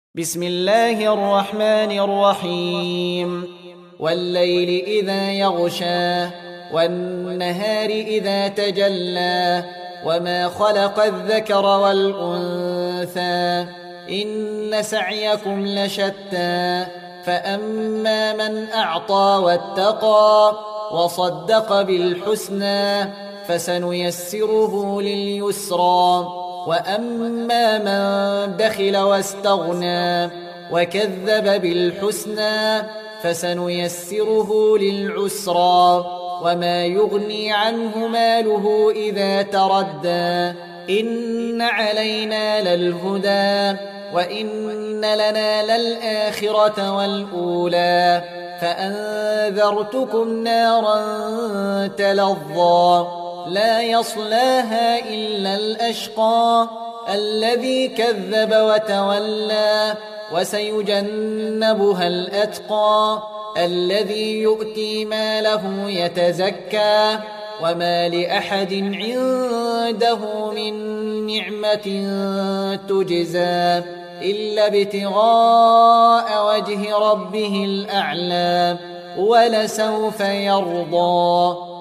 بسم الله الرحمن الرحيم والليل إذا يغشى والنهار إذا تجلى وما خلق الذكر والأنثى إن سعيكم لشتى فأما من أعطى واتقى وصدق بالحسنى فسنيسره لليسرى وأما من بخل واستغنى وكذب بالحسنى فسنيسره للعسرى وما يغني عنه ماله إذا تردى إن علينا للهدى وإن لنا للآخرة والأولى فأنذرتكم نارا تلظى لا يصلاها إلا الأشقى الذي كذب وتولى وسيجنبها الأتقى الذي يؤتي ماله يتزكى وما لأحد عنده من نعمة تجزى إلا ابتغاء وجه ربه الأعلى ولسوف يرضى